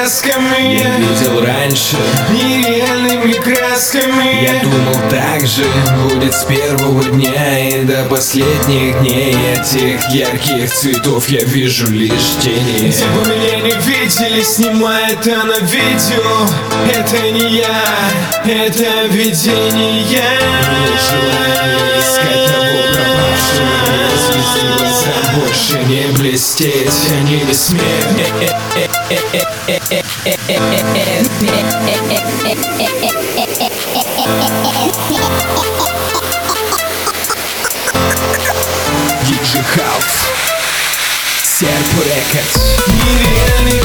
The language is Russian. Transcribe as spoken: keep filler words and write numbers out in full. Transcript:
красками Я видел раньше нереальными красками. Я думал так же будет с первого дня и до последних дней. Этих ярких цветов я вижу лишь тени. Где бы меня не видели, снимай это на видео. Это не я, это видение. Нет желания искать того пропавшего. Звезды глаза больше не блестеть, они не смеют. Диджей Хаус, Серп Рекордс. Нереальный